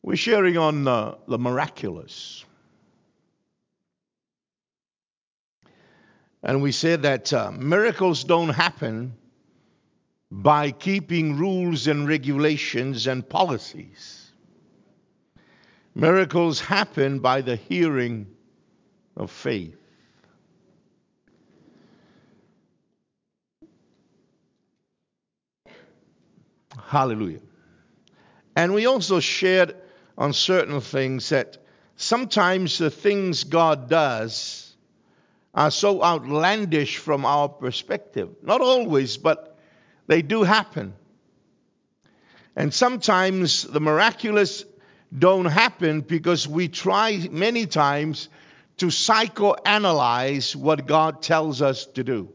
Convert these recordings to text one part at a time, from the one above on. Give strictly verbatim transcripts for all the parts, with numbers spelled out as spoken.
We're sharing on uh, the miraculous. And we said that uh, miracles don't happen by keeping rules and regulations and policies. Miracles happen by the hearing of faith. Hallelujah. And we also shared on certain things that sometimes the things God does are so outlandish from our perspective. Not always, but they do happen. And sometimes the miraculous don't happen because we try many times to psychoanalyze what God tells us to do.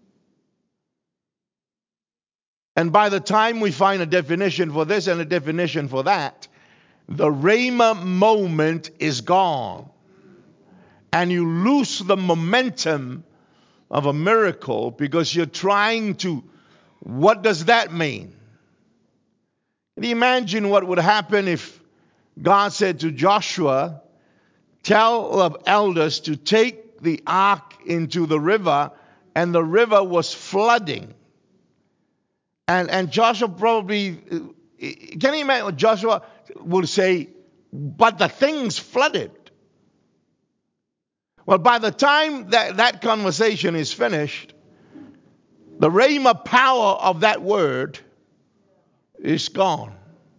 And by the time we find a definition for this and a definition for that, the Rhema moment is gone. And you lose the momentum of a miracle because you're trying to, what does that mean? Can you imagine what would happen if God said to Joshua, tell the elders to take the ark into the river, and the river was flooding. And, and Joshua probably, can you imagine what Joshua would say, but the thing's flooded. Well, by the time that, that conversation is finished, the rhema power of that word is gone.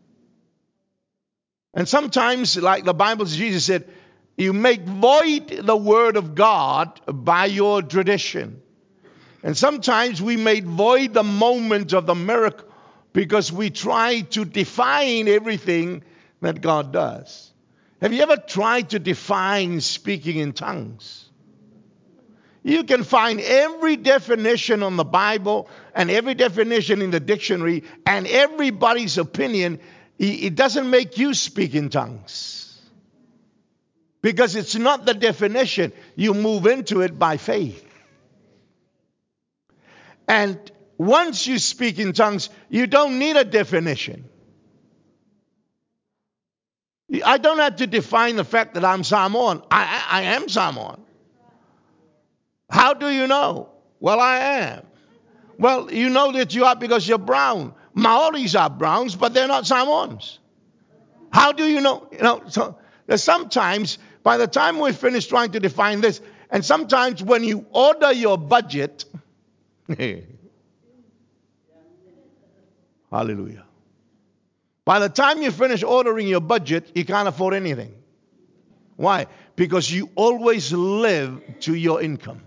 And sometimes, like the Bible, Jesus said, you make void the word of God by your tradition. And sometimes we made void the moment of the miracle because we try to define everything that God does. Have you ever tried to define speaking in tongues? You can find every definition on the Bible and every definition in the dictionary, and everybody's opinion, it doesn't make you speak in tongues. Because it's not the definition. You move into it by faith. And once you speak in tongues, you don't need a definition. I don't have to define the fact that I'm Samoan. I, I, I am Samoan. How do you know? Well, I am. Well, you know that you are because you're brown. Maoris are browns, but they're not Samoans. How do you know? You know, so there's sometimes, by the time we finish trying to define this, and sometimes when you order your budget, hallelujah. By the time you finish ordering your budget, you can't afford anything. Why? Because you always live to your income.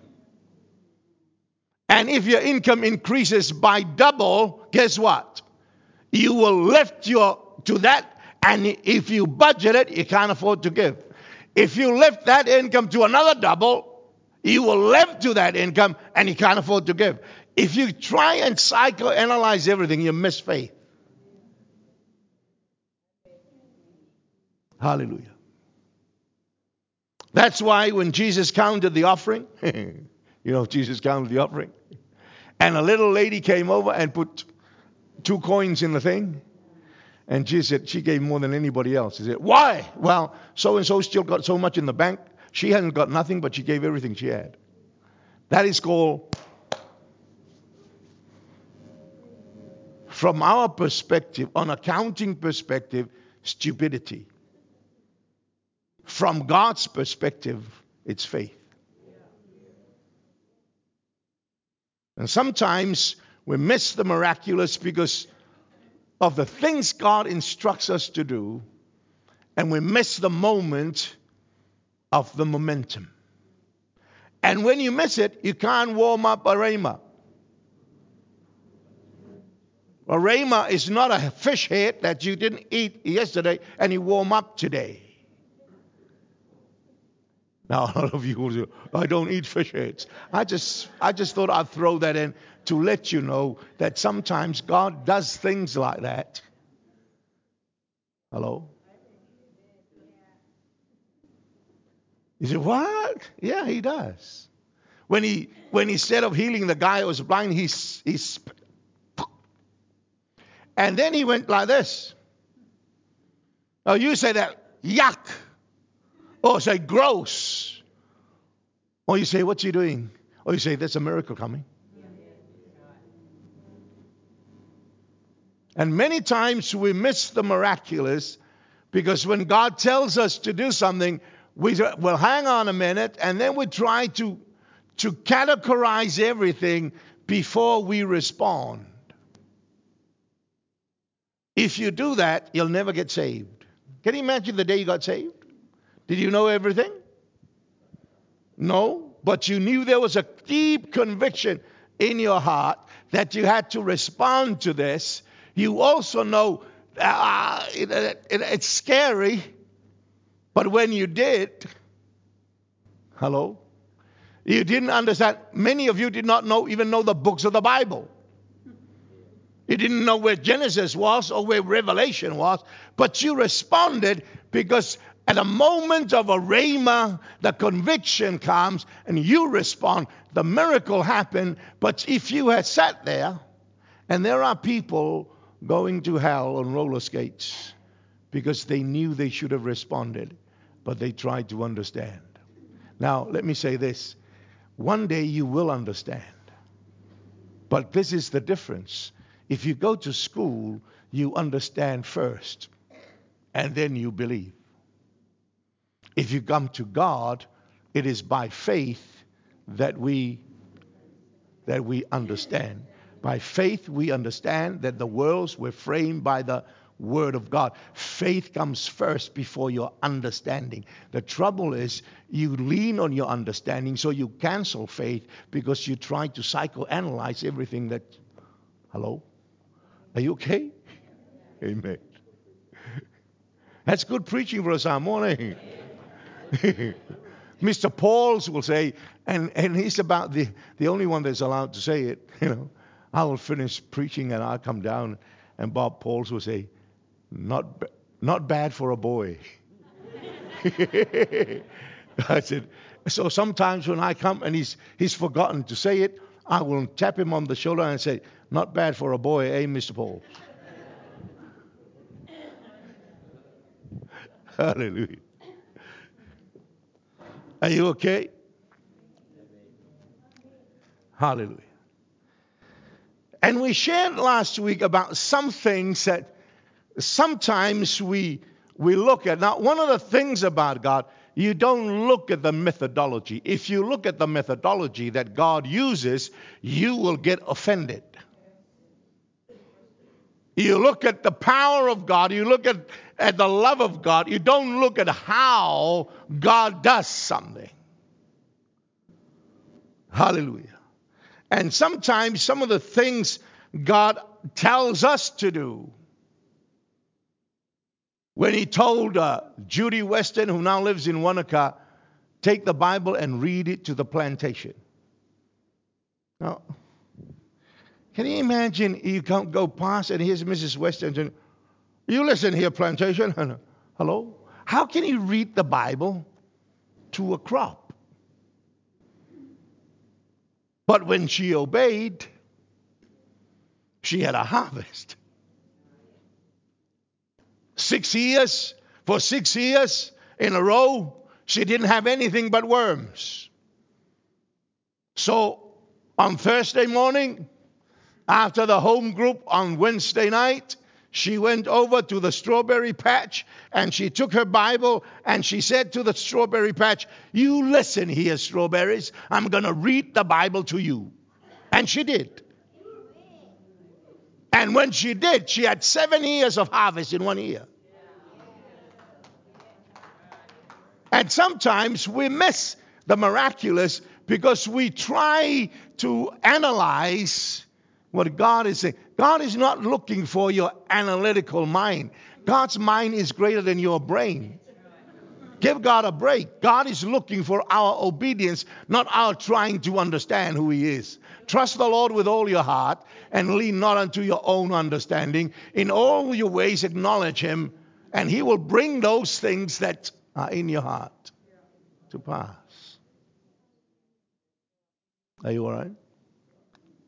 And if your income increases by double, guess what? You will lift your to that, and if you budget it, you can't afford to give. If you lift that income to another double, you will live to that income, and you can't afford to give. If you try and psychoanalyze everything, you miss faith. Hallelujah. That's why when Jesus counted the offering, you know, Jesus counted the offering, and a little lady came over and put two coins in the thing, and Jesus said she gave more than anybody else. He said, why? Well, so-and-so still got so much in the bank. She hasn't got nothing, but she gave everything she had. That is called, from our perspective, on accounting perspective, stupidity. From God's perspective, it's faith. And sometimes we miss the miraculous because of the things God instructs us to do, and we miss the moment of the momentum. And when you miss it, you can't warm up a rhema. A rhema is not a fish head that you didn't eat yesterday and you warm up today. Now, a lot of you will say, I don't eat fish heads. I just, I just thought I'd throw that in to let you know that sometimes God does things like that. Hello? You say, what? Yeah, he does. When he, when instead of healing the guy who was blind, he, he and then he went like this. Oh, you say that, yuck. Or say, gross. Or you say, what's he doing? Or you say, there's a miracle coming. And many times we miss the miraculous because when God tells us to do something, we will hang on a minute and then we try to, to categorize everything before we respond. If you do that, you'll never get saved. Can you imagine the day you got saved? Did you know everything? No, but you knew there was a deep conviction in your heart that you had to respond to this. You also know uh, it, it, it, it's scary, but when you did, hello, you didn't understand. Many of you did not know even know the books of the Bible. You didn't know where Genesis was or where Revelation was, but you responded because at a moment of a rhema, the conviction comes and you respond. The miracle happened, but if you had sat there, and there are people going to hell on roller skates because they knew they should have responded, but they tried to understand. Now, let me say this. One day you will understand. But this is the difference. If you go to school, you understand first, and then you believe. If you come to God, it is by faith that we that we understand. By faith, we understand that the worlds were framed by the Word of God. Faith comes first before your understanding. The trouble is you lean on your understanding, so you cancel faith because you try to psychoanalyze everything that... Hello? Are you okay? Amen. That's good preaching for us, morning. Mister Pauls will say, and, and he's about the, the only one that's allowed to say it, you know, I will finish preaching and I'll come down, and Bob Pauls will say, not, not bad for a boy. I said, so sometimes when I come and he's, he's forgotten to say it, I will tap him on the shoulder and say, not bad for a boy, eh, Mister Pauls? Hallelujah. Are you okay? Hallelujah. And we shared last week about some things that sometimes we we look at. Now, one of the things about God, you don't look at the methodology. If you look at the methodology that God uses, you will get offended. You look at the power of God, you look at, at the love of God, you don't look at how God does something. Hallelujah. And sometimes some of the things God tells us to do. When he told uh, Judy Weston, who now lives in Wanaka, take the Bible and read it to the plantation. Now, can you imagine you can't go past and here's Missus Weston saying, you listen here, plantation. Hello? How can you read the Bible to a crop? But when she obeyed, she had a harvest. Six years, for six years in a row, she didn't have anything but worms. So on Thursday morning, after the home group on Wednesday night, she went over to the strawberry patch and she took her Bible and she said to the strawberry patch, you listen here, strawberries, I'm going to read the Bible to you. And she did. And when she did, she had seven years of harvest in one year. And sometimes we miss the miraculous because we try to analyze what God is saying. God is not looking for your analytical mind. God's mind is greater than your brain. Give God a break. God is looking for our obedience, not our trying to understand who He is. Trust the Lord with all your heart and lean not unto your own understanding. In all your ways acknowledge Him, and He will bring those things that are in your heart to pass. Are you all right?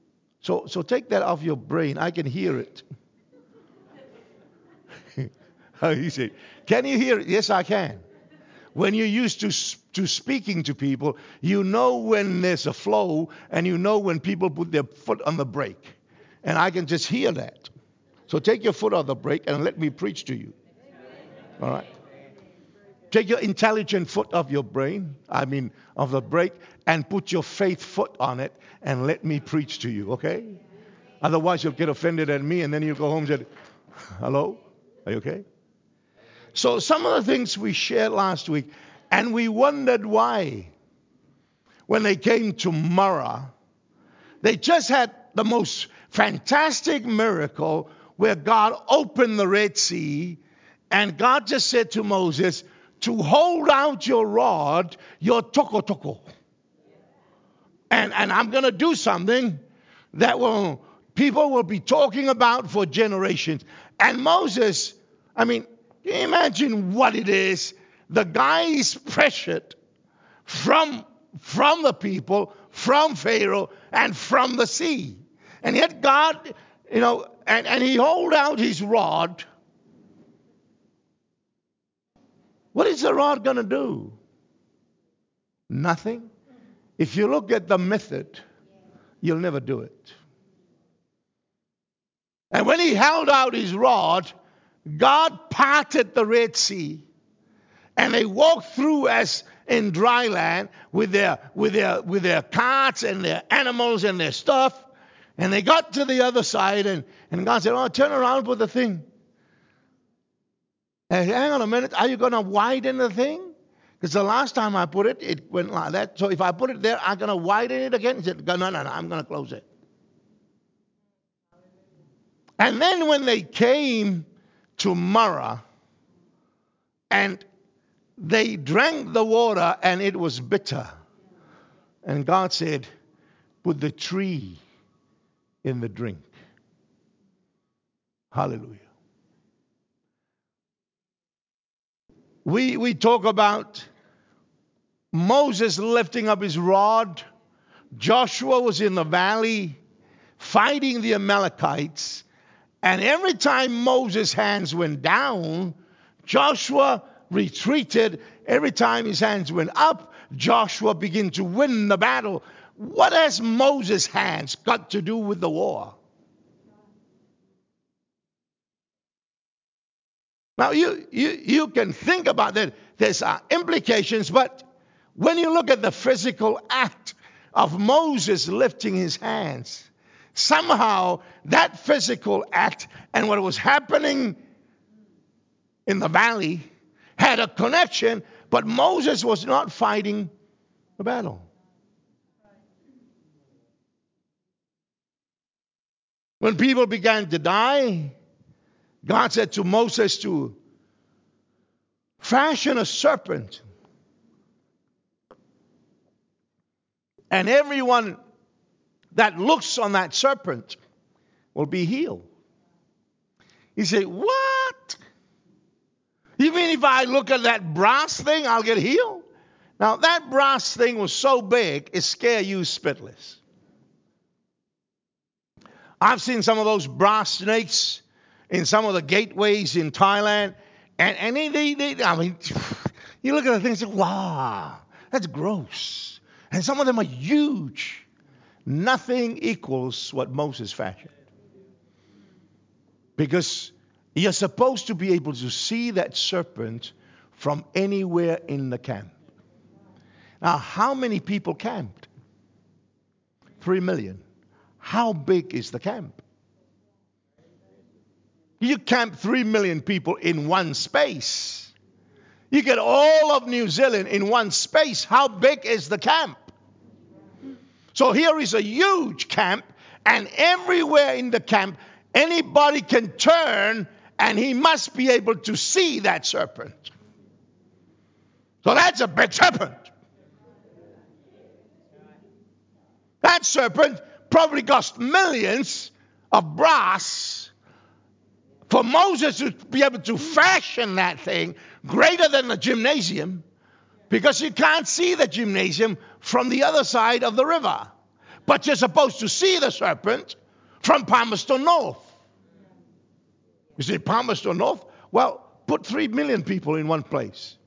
So, so take that off your brain. I can hear it. You say, can you hear it? Yes, I can. When you're used to to speaking to people, you know when there's a flow, and you know when people put their foot on the brake. And I can just hear that. So take your foot off the brake and let me preach to you. All right? Take your intelligent foot off your brain, I mean, of the brake, and put your faith foot on it and let me preach to you, okay? Otherwise, you'll get offended at me, and then you'll go home and say, hello? Are you okay? So some of the things we shared last week, and we wondered why. When they came to Marah, they just had the most fantastic miracle where God opened the Red Sea, and God just said to Moses, to hold out your rod, your toko toko. And, and I'm going to do something that will people will be talking about for generations. And Moses, I mean, can you imagine what it is? The guy is pressured from, from the people, from Pharaoh, and from the sea. And yet God, you know, and, and he hold out his rod. What is the rod going to do? Nothing. If you look at the method, you'll never do it. And when he held out his rod, God parted the Red Sea, and they walked through as in dry land with their with their with their carts and their animals and their stuff, and they got to the other side, and, and God said, "Oh, turn around with the thing." And hang on a minute, are you going to widen the thing? Because the last time I put it, it went like that. So if I put it there, I'm going to widen it again. He said, no, no, no, I'm going to close it. And then when they came to Marah, and they drank the water, and it was bitter. And God said, put the tree in the drink. Hallelujah. We, we talk about Moses lifting up his rod. Joshua was in the valley fighting the Amalekites. And every time Moses' hands went down, Joshua retreated. Every time his hands went up, Joshua began to win the battle. What has Moses' hands got to do with the war? Now, you, you, you can think about that. There's uh, implications, but when you look at the physical act of Moses lifting his hands, somehow that physical act and what was happening in the valley had a connection, but Moses was not fighting the battle. When people began to die, God said to Moses to fashion a serpent, and everyone that looks on that serpent will be healed. He said, what? You mean if I look at that brass thing, I'll get healed? Now, that brass thing was so big, it scared you spitless. I've seen some of those brass snakes in some of the gateways in Thailand. And, and they, they, they, I mean, you look at the thing and say, wow, that's gross. And some of them are huge. Nothing equals what Moses fashioned. Because you're supposed to be able to see that serpent from anywhere in the camp. Now, how many people camped? Three million. How big is the camp? You camp three million people in one space. You get all of New Zealand in one space. How big is the camp? So here is a huge camp, and everywhere in the camp, anybody can turn, and he must be able to see that serpent. So that's a big serpent. That serpent probably cost millions of brass for Moses to be able to fashion that thing greater than the gymnasium, because you can't see the gymnasium from the other side of the river. But you're supposed to see the serpent from Palmerston North. You say Palmerston North? Well, put three million people in one place.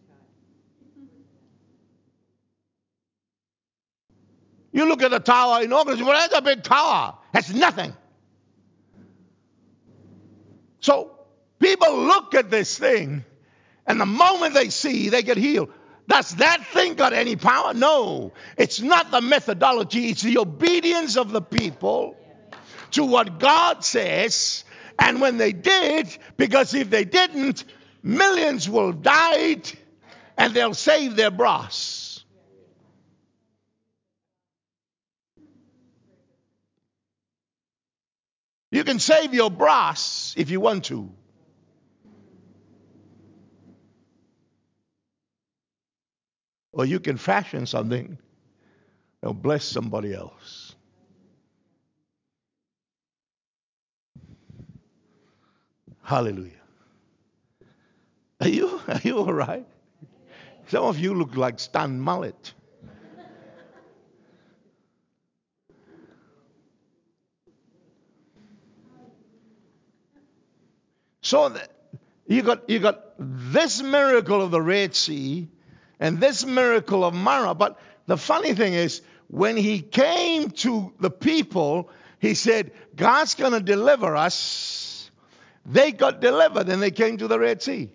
You look at the tower in August, well, that's a big tower. That's nothing. So people look at this thing, and the moment they see, they get healed. Does that thing got any power? No. It's not the methodology. It's the obedience of the people to what God says. And when they did, because if they didn't, millions will have died, and they'll save their brass. You can save your brass if you want to. Or you can fashion something that'll bless somebody else. Hallelujah. Are you, are you all right? Some of you look like Stan Mullet. So that you got you got this miracle of the Red Sea and this miracle of Marah. But the funny thing is, when he came to the people, he said, God's going to deliver us. They got delivered and they came to the Red Sea.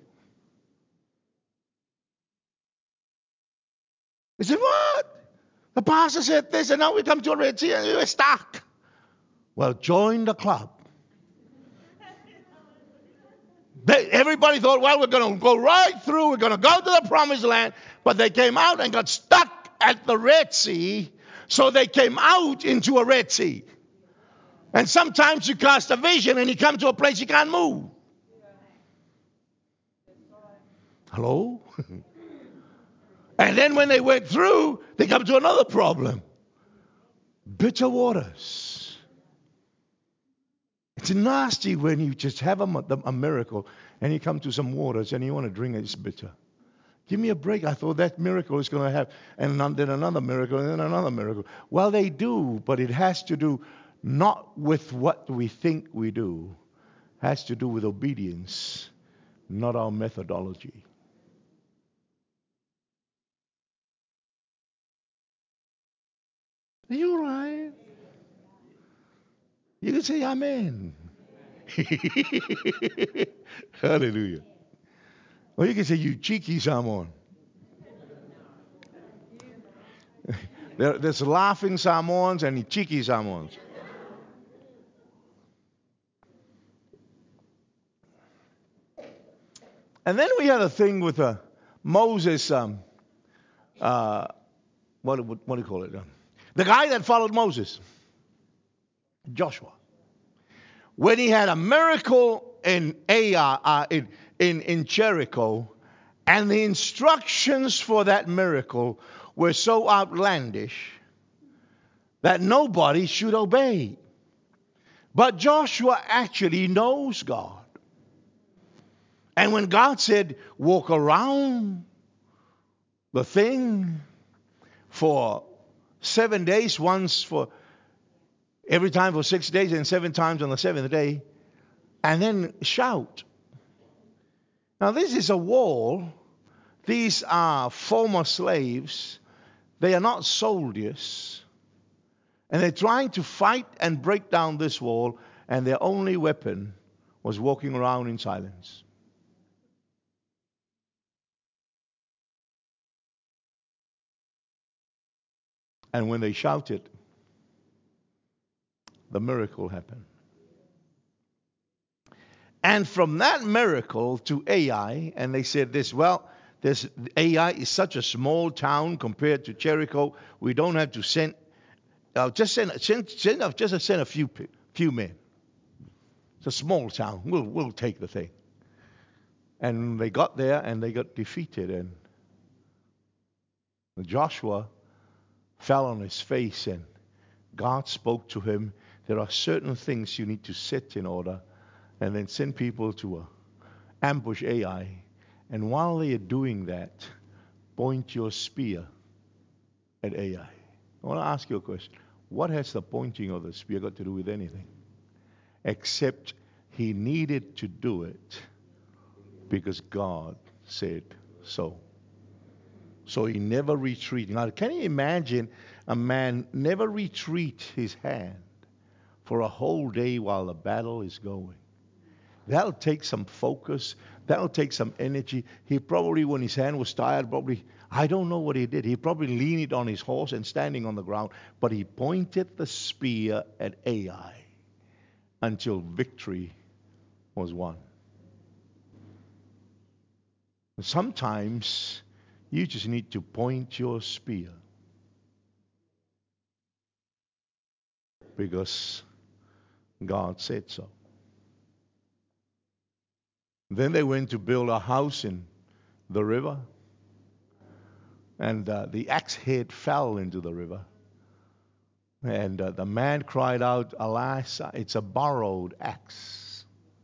He said, what? The pastor said this, and now we come to a Red Sea and we're stuck. Well, join the club. They, everybody thought, well, we're going to go right through. We're going to go to the promised land. But they came out and got stuck at the Red Sea. So they came out into a Red Sea. And sometimes you cast a vision and you come to a place you can't move. Hello? And then when they went through, they come to another problem. Bitter waters. It's nasty when you just have a, a miracle and you come to some waters and you want to drink it, it's bitter. Give me a break. I thought that miracle is going to have, and then another miracle, and then another miracle. Well, they do, but it has to do not with what we think we do. It has to do with obedience, not our methodology. Are you all right? You can say amen. Hallelujah. Or you can say, you cheeky Samoan. There, there's laughing Samoans and cheeky Samoans. And then we had a thing with uh, Moses, um, uh, what, what, what do you call it? Um, the guy that followed Moses, Joshua. When he had a miracle in Ai, uh, in, in, in Jericho, and the instructions for that miracle were so outlandish that nobody should obey. But Joshua actually knows God. And when God said, walk around the thing for seven days, once for every time for six days and seven times on the seventh day, and then shout. Now this is a wall. These are former slaves. They are not soldiers. And they're trying to fight and break down this wall, and their only weapon was walking around in silence. And when they shouted, the miracle happened. And from that miracle to Ai, and they said this, well, this Ai is such a small town compared to Jericho. We don't have to send, uh, just send, send, send, just send a few, few men. It's a small town. We'll, we'll take the thing. And they got there and they got defeated. And Joshua fell on his face and God spoke to him. There are certain things you need to set in order, and then send people to uh, ambush Ai. And while they are doing that, point your spear at Ai. I want to ask you a question. What has the pointing of the spear got to do with anything? Except he needed to do it because God said so. So he never retreated. Now, can you imagine a man never retreat his hand for a whole day while the battle is going? That'll take some focus. That'll take some energy. He probably, when his hand was tired, probably, I don't know what he did. He probably leaned on his horse and standing on the ground, but he pointed the spear at Ai until victory was won. Sometimes you just need to point your spear because God said so. Then they went to build a house in the river, and uh, the axe head fell into the river. And uh, the man cried out, "Alas, it's a borrowed axe."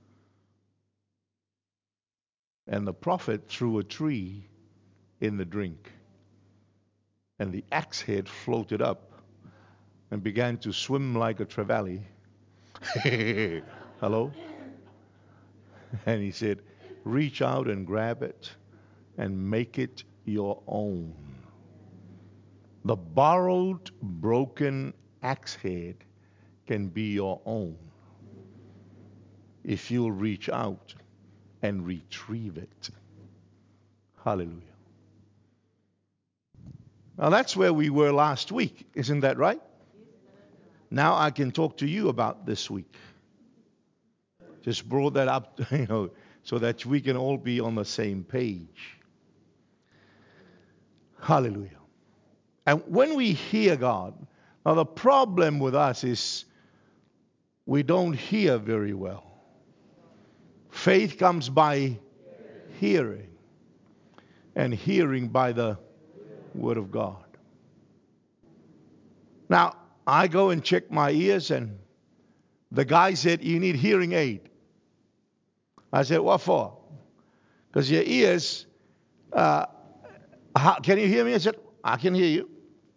And the prophet threw a tree in the drink, and the axe head floated up and began to swim like a trevally. Hello? And he said, reach out and grab it and make it your own. The borrowed, broken axe head can be your own if you'll reach out and retrieve it. Hallelujah. Now that's where we were last week. Isn't that right? Now I can talk to you about this week. Just brought that up, you know, so that we can all be on the same page. Hallelujah. And when we hear God, now the problem with us is we don't hear very well. Faith comes by hearing, and hearing by the Word of God. Now, I go and check my ears, and the guy said, you need hearing aid. I said, what for? Because your ears, uh, how, can you hear me? I said, I can hear you.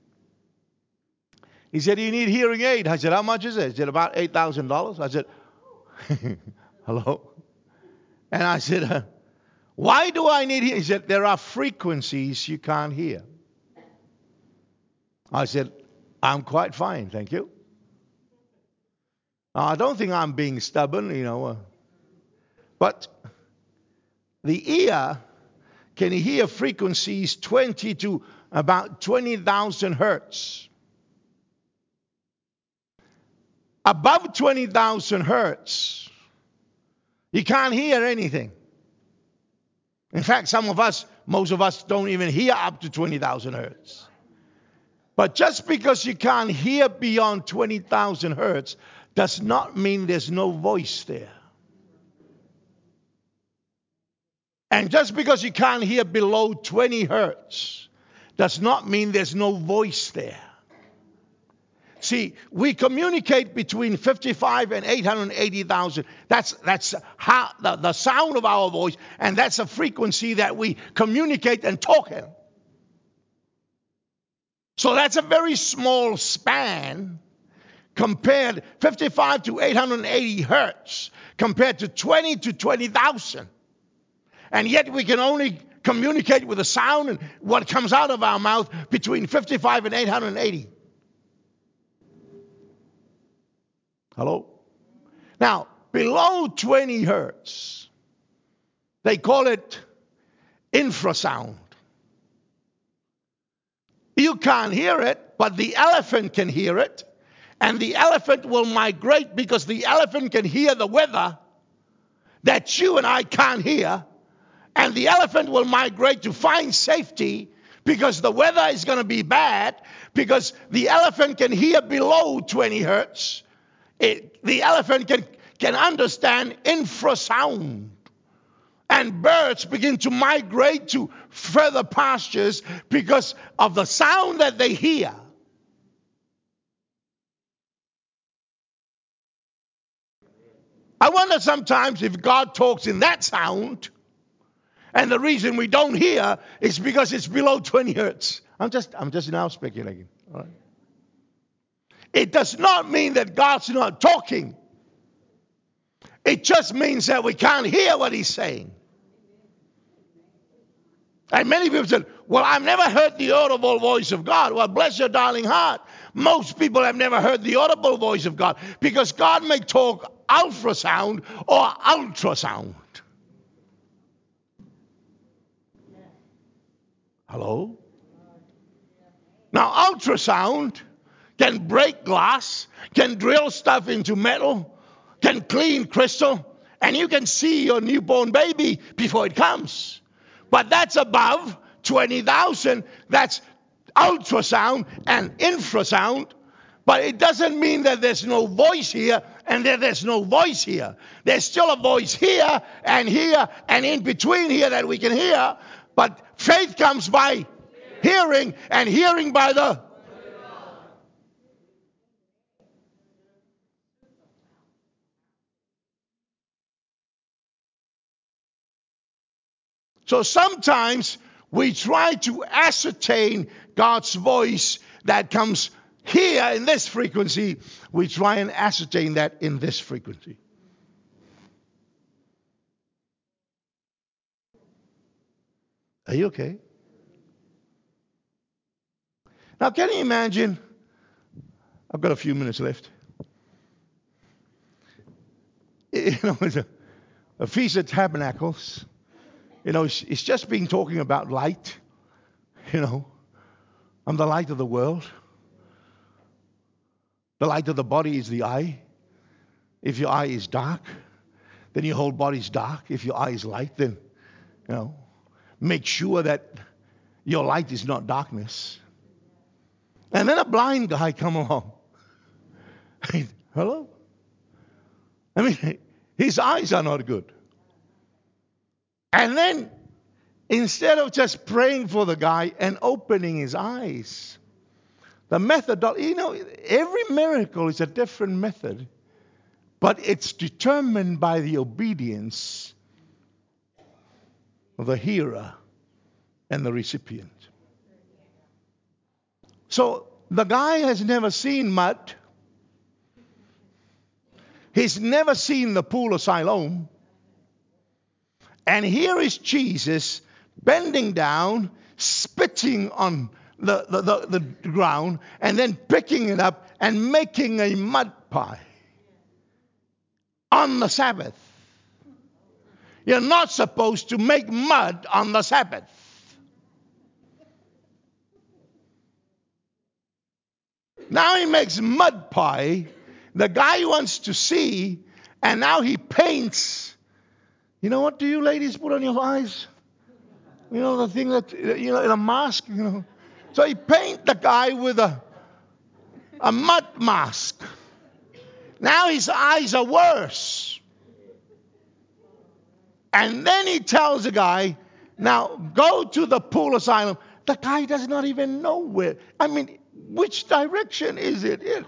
He said, you need hearing aid. I said, how much is it? He said, about eight thousand dollars. I said, hello? And I said, uh, why do I need hearing? He said, there are frequencies you can't hear. I said, I'm quite fine, thank you. Now, I don't think I'm being stubborn, you know. Uh, but the ear can hear frequencies twenty to about twenty thousand hertz. Above twenty thousand hertz, you can't hear anything. In fact, some of us, most of us don't even hear up to twenty thousand hertz. But just because you can't hear beyond twenty thousand hertz does not mean there's no voice there. And just because you can't hear below twenty hertz does not mean there's no voice there. See, we communicate between fifty-five and eight hundred eighty thousand. That's that's how the, the sound of our voice, and that's a frequency that we communicate and talk in. So that's a very small span compared fifty-five to eight hundred eighty hertz compared to twenty to twenty thousand. And yet we can only communicate with the sound and what comes out of our mouth between fifty-five and eight hundred eighty. Hello? Now, below twenty hertz, they call it infrasound. You can't hear it, but the elephant can hear it. And the elephant will migrate because the elephant can hear the weather that you and I can't hear. And the elephant will migrate to find safety because the weather is going to be bad, because the elephant can hear below twenty hertz. It, the elephant can, can understand infrasound. And birds begin to migrate to further pastures because of the sound that they hear. I wonder sometimes if God talks in that sound, and the reason we don't hear is because it's below twenty hertz. I'm just, I'm just now speculating. All right? It does not mean that God's not talking. It just means that we can't hear what He's saying. And many people said, well, I've never heard the audible voice of God. Well, bless your darling heart. Most people have never heard the audible voice of God because God may talk ultrasound or ultrasound. Hello? Now, ultrasound can break glass, can drill stuff into metal, can clean crystal, and you can see your newborn baby before it comes. But that's above twenty thousand. That's ultrasound and infrasound. But it doesn't mean that there's no voice here and that there's no voice here. There's still a voice here and here and in between here that we can hear. But faith comes by hearing, and hearing by the... So sometimes we try to ascertain God's voice that comes here in this frequency. We try and ascertain that in this frequency. Are you okay? Now, can you imagine? I've got a few minutes left. You know, it's a, a Feast of Tabernacles. You know, it's, it's just been talking about light. You know, I'm the light of the world. The light of the body is the eye. If your eye is dark, then your whole body's dark. If your eye is light, then, you know, make sure that your light is not darkness. And then a blind guy come along. Hello? I mean, his eyes are not good. And then, instead of just praying for the guy and opening his eyes, the method, you know, every miracle is a different method, but it's determined by the obedience of the hearer and the recipient. So the guy has never seen mud. He's never seen the pool of Siloam. And here is Jesus bending down, spitting on the, the, the, the ground, and then picking it up and making a mud pie on the Sabbath. You're not supposed to make mud on the Sabbath. Now he makes mud pie. The guy wants to see, and now he paints. You know what do you ladies put on your eyes? You know, the thing that, you know, in a mask, you know. So he paint the guy with a, a mud mask. Now his eyes are worse. And then he tells the guy, now go to the pool of Siloam. The guy does not even know where. I mean, which direction is it in?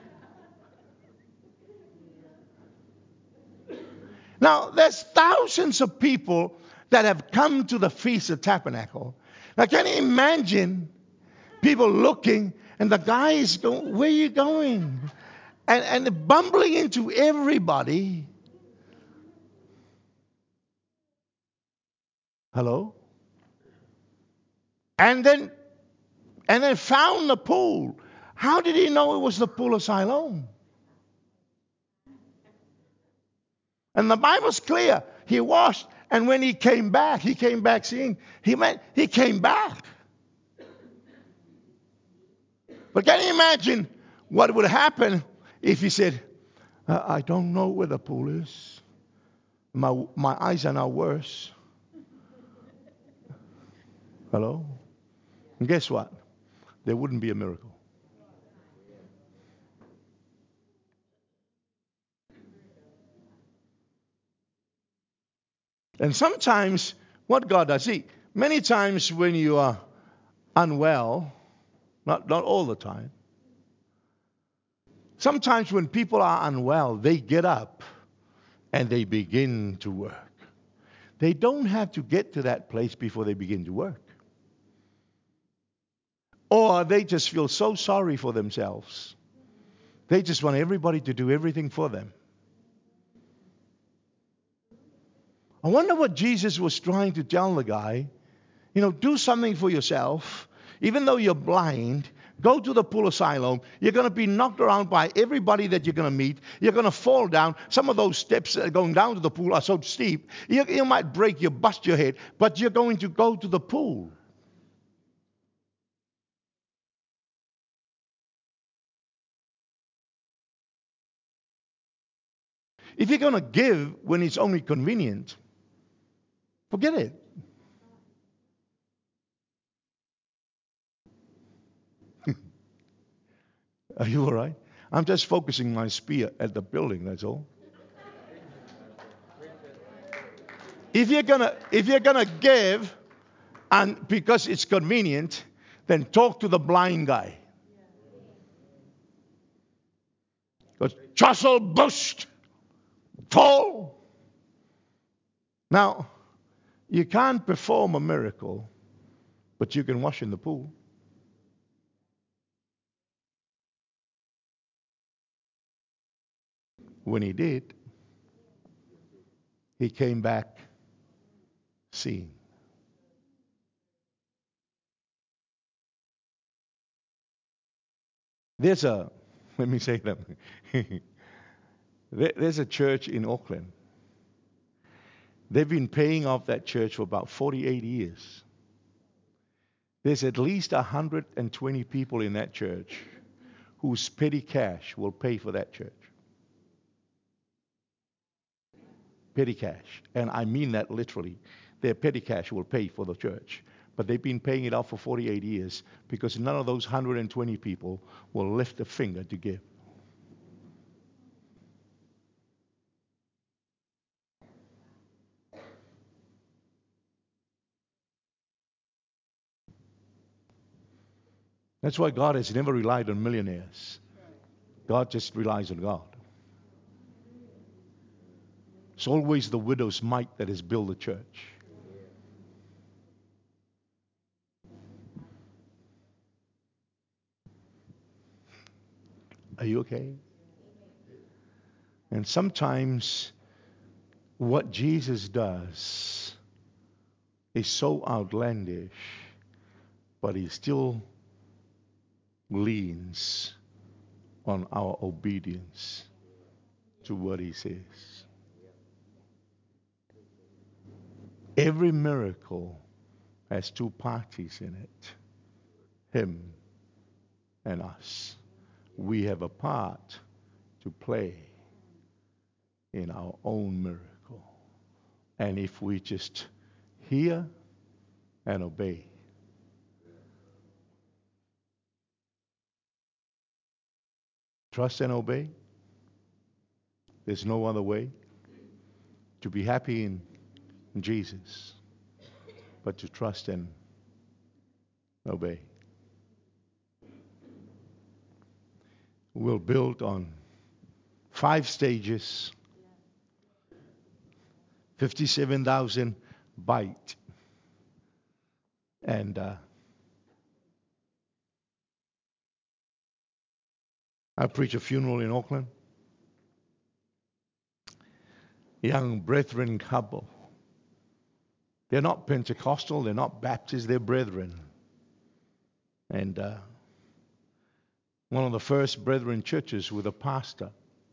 Now, there's thousands of people that have come to the Feast of Tabernacle. Now, can you imagine people looking and the guy is going, where are you going? And, and bumbling into everybody. Hello? And then, and then found the pool. How did he know it was the pool of Siloam? And the Bible's clear. He washed, and when he came back, he came back seeing. He meant he came back. But can you imagine what would happen if he said, I don't know where the pool is. My, my eyes are now worse. Hello? And guess what? There wouldn't be a miracle. And sometimes what God does, see, many times when you are unwell, not, not all the time, sometimes when people are unwell, they get up and they begin to work. They don't have to get to that place before they begin to work. Or they just feel so sorry for themselves. They just want everybody to do everything for them. I wonder what Jesus was trying to tell the guy You know, do something for yourself. Even though you're blind, go to the pool of Siloam. You're going to be knocked around by everybody that you're going to meet. You're going to fall down. Some of those steps going down to the pool are so steep, you, you might break, you bust your head, but you're going to go to the pool. If you're going to give when it's only convenient, forget it. Are you all right? I'm just focusing my spear at the building, that's all. If you're gonna if you're gonna give and because it's convenient, then talk to the blind guy. Because jostle, boost, fall. Now, you can't perform a miracle, but you can wash in the pool. When he did, he came back seeing. There's a, let me say that. There's a church in Auckland. They've been paying off that church for about forty-eight years. There's at least one hundred twenty people in that church whose petty cash will pay for that church. Petty cash. And I mean that literally. Their petty cash will pay for the church. But they've been paying it off for forty-eight years because none of those one hundred twenty people will lift a finger to give. That's why God has never relied on millionaires. God just relies on God. It's always the widow's mite that has built the church. Are you okay? And sometimes what Jesus does is so outlandish, but he still leans on our obedience to what he says. Every miracle has two parties in it, him and us. We have a part to play in our own miracle. And if we just hear and obey, trust and obey, there's no other way to be happy in Jesus but to trust and obey. We'll build on five stages, fifty-seven thousand byte. And uh, I preach a funeral in Auckland. Young brethren couple. They're not Pentecostal, they're not Baptist, they're brethren. And uh, one of the first brethren churches with a pastor.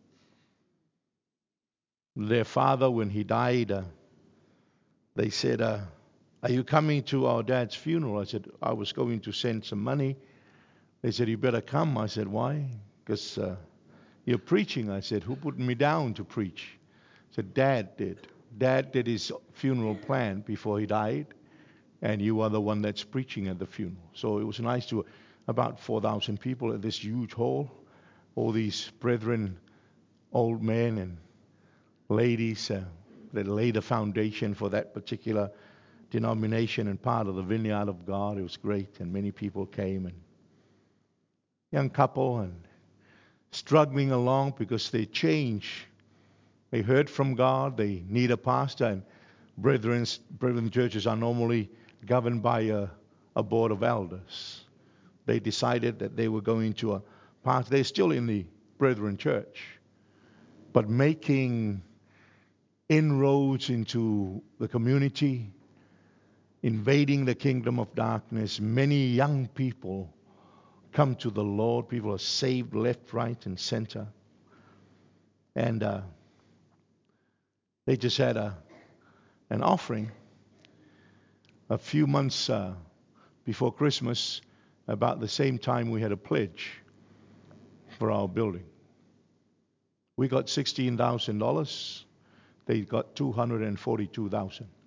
Their father, when he died, uh, they said, uh, are you coming to our dad's funeral? I said, I was going to send some money. They said, you better come. I said, why? Because uh, you're preaching. I said, who put me down to preach? I said, Dad did. Dad did his funeral plan before he died, and you are the one that's preaching at the funeral. So it was nice to, about four thousand people at this huge hall, all these brethren, old men and ladies uh, that laid the foundation for that particular denomination and part of the vineyard of God. It was great, and many people came, and young couple and struggling along because they change. They heard from God. They need a pastor, and brethren, brethren churches are normally governed by a, a board of elders. They decided that they were going to a pastor. They're still in the brethren church, but making inroads into the community, invading the kingdom of darkness. Many young people come to the Lord. People are saved left, right, and center. And uh, they just had a an offering a few months uh, before Christmas. About the same time, we had a pledge for our building. We got sixteen thousand dollars. They got two hundred forty-two thousand dollars.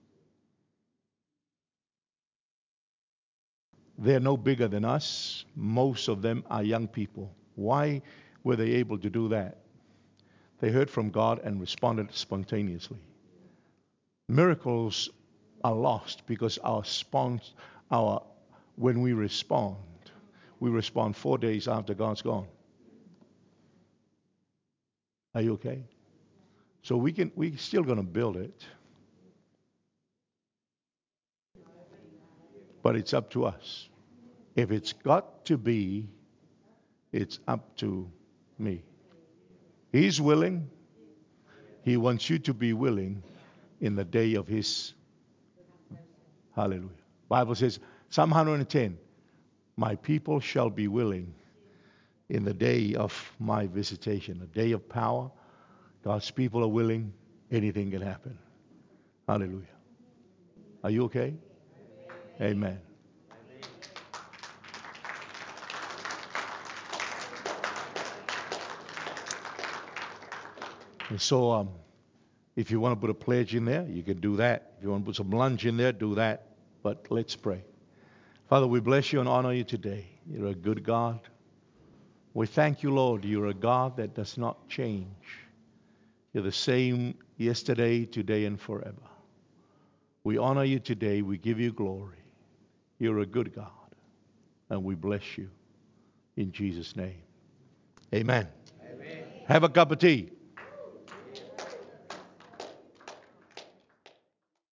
They're no bigger than us. Most of them are young people. Why were they able to do that? They heard from God and responded spontaneously. Miracles are lost because our response, our when we respond, we respond four days after God's gone. Are you okay? So we can we're still going to build it, but it's up to us. If it's got to be, it's up to me. He's willing. He wants you to be willing in the day of his. Hallelujah. Bible says, Psalm one hundred ten, my people shall be willing in the day of my visitation, the day of power. God's people are willing. Anything can happen. Hallelujah. Are you okay? Amen. And so, um, if you want to put a pledge in there, you can do that. If you want to put some lunch in there, do that. But let's pray. Father, we bless you and honor you today. You're a good God. We thank you, Lord. You're a God that does not change. You're the same yesterday, today, and forever. We honor you today. We give you glory. You're a good God. And we bless you in Jesus' name. Amen. Amen. Have a cup of tea.